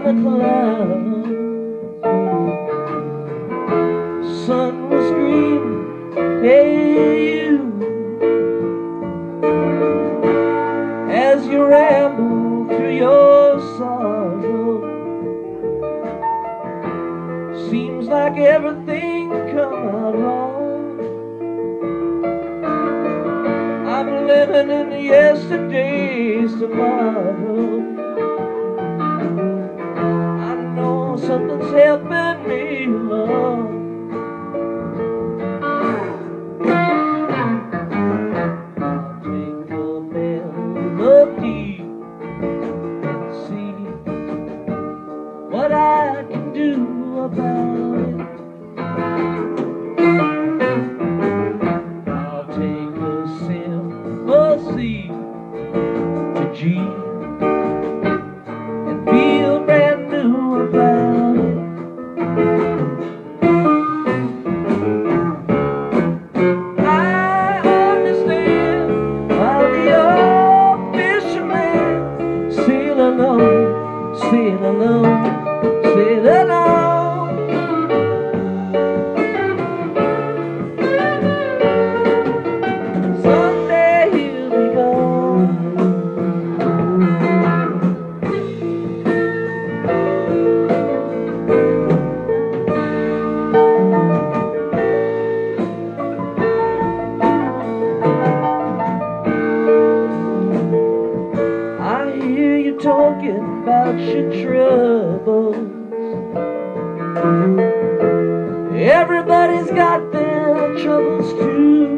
the clouds. Sun was screaming, hey you, as you ramble through your sorrow. Seems like everything come out wrong. I'm living in yesterday's tomorrow. I know something's helping me along. I'll take a melody and see what I can do about it. I'll take a simple C to G and feel brand new about it. I understand why the old fisherman sail alone, sail alone, sail alone. Someday he'll be gone. I hear you talking about your troubles. Everybody's got their troubles too.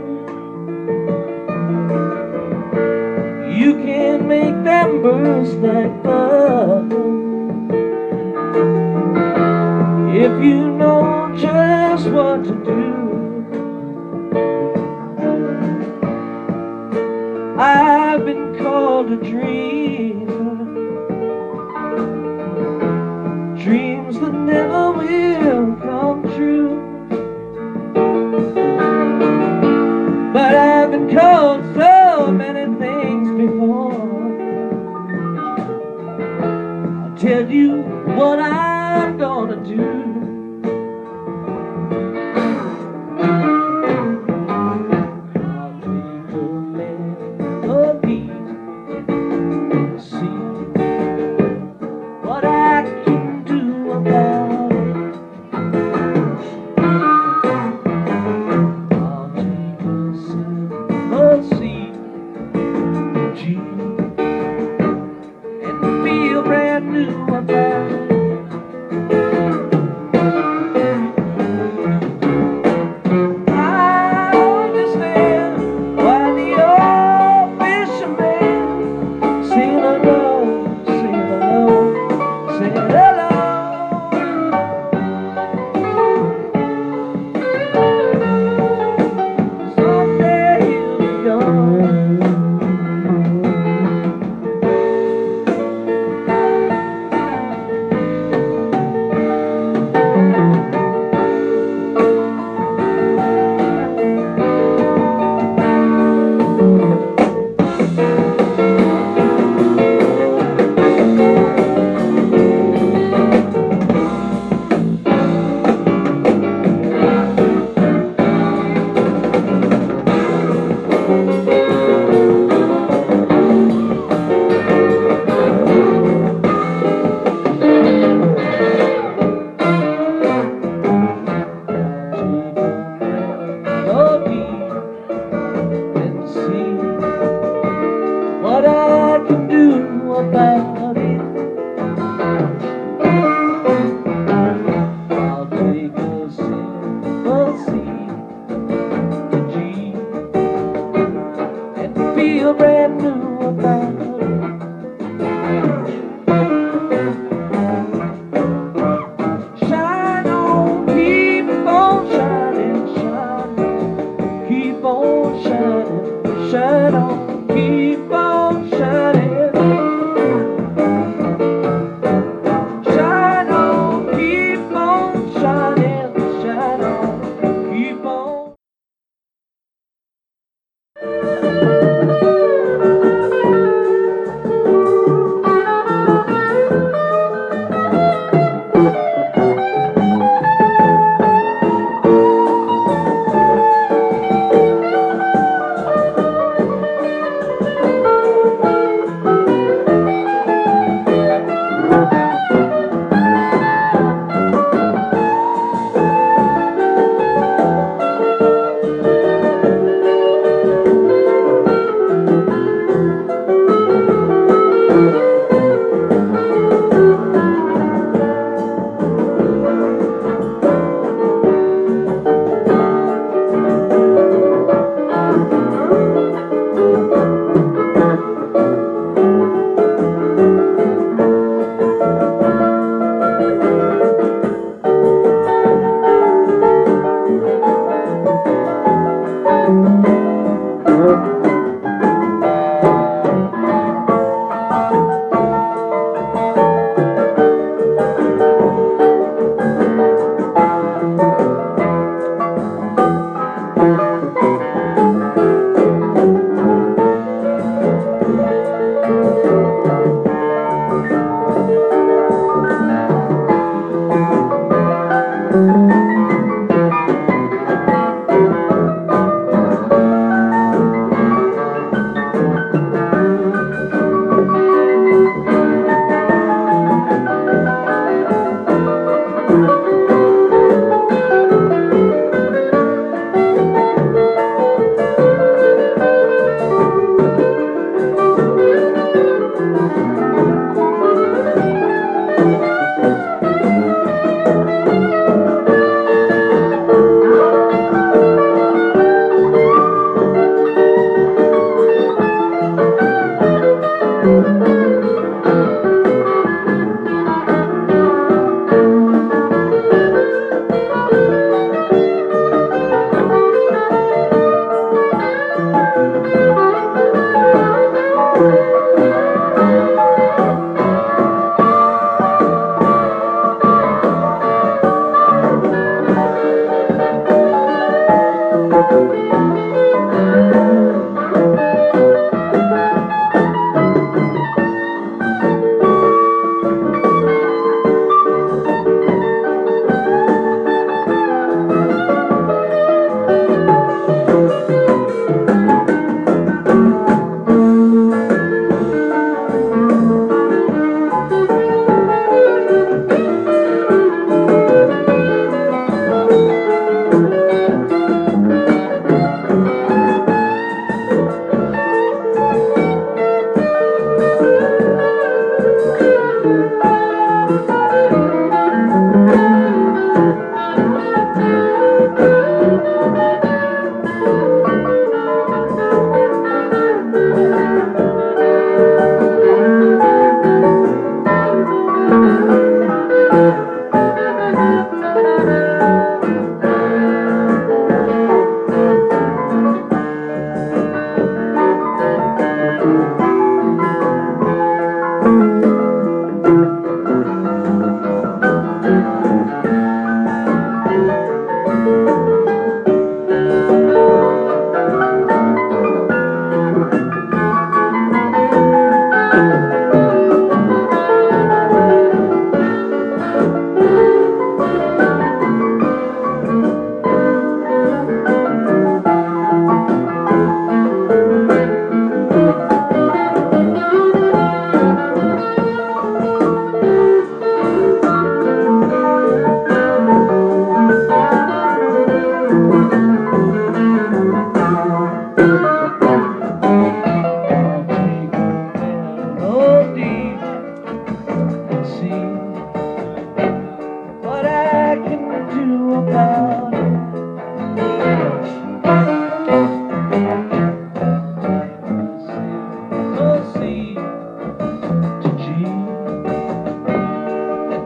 You can make them burst like bubbles if you know just what to do. I've been called a dreamer, dreams that never will come true. But I've been called so many things before. I'll tell you what I'm gonna do. I'll take a melody and see what I can do about it. I'll take a simple C, G, and feel brand new about it.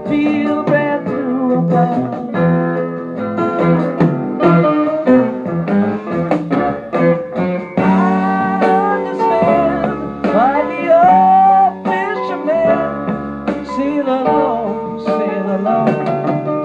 feel brand new above. I understand why the old fishermen sail along, sail along.